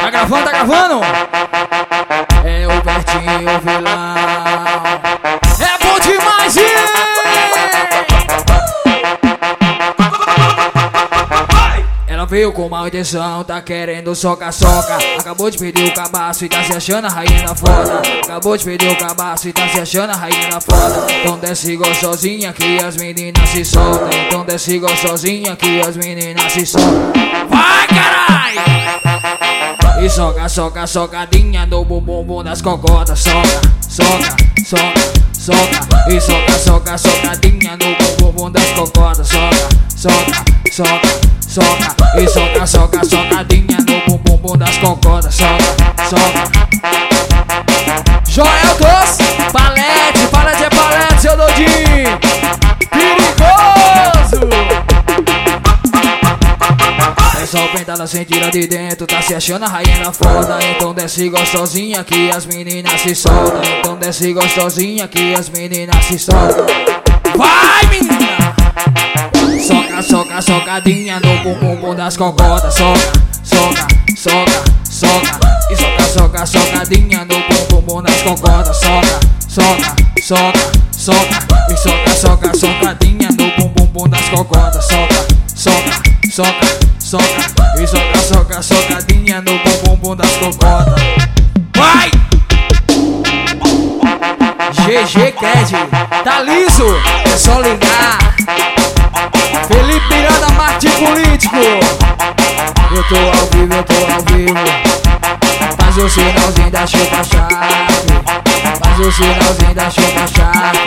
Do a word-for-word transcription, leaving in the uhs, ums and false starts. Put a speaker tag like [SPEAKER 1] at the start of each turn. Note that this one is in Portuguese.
[SPEAKER 1] Tá gravando, tá gravando? É o Bertinho Vilão. É bom demais, hein? Ela veio com má intenção, tá querendo soca-soca. Acabou de perder o cabaço e tá se achando a rainha da foda. Acabou de perder o cabaço e tá se achando a rainha da foda. Então desce gostosinha que as meninas se soltam. Então desce gostosinha que as meninas se soltam. Vai, carai! E soca, soca, socadinha no bumbum das cocotas. Soca, soca, soca, soca. E soca, soca, socadinha no bumbum das cocotas. Soca, soca, soca, soca. E soca, soca, socadinha no bumbum das cocotas. Soca, soca. Joel Doce, palete, palete é palete, seu doidinho. Perigoso! É só pentada sem tirar de dentro, tá se achando a rainha da foda. Então desce gostosinha que as meninas se soltam. Então desce gostosinha que as meninas se soltam. Vai, menina! Soca, soca, socadinha no bumbum das cocotas. Soca, soca, soca, soca. E soca, soca, socadinha no bumbum das cocotas. Soca, soca, soca, soca. E soca, soca, socadinha no bumbum das cocotas. Soca, soca, soca, soca. E soca, soca, socadinha no bumbum das cocotas. Vai! G G Ked, tá liso? É só ligar. Felipe Miranda, Marte Político. Eu tô ao vivo, eu tô ao vivo. Faz o sinalzinho da chupa-chave. Faz o sinalzinho da chupa-chave.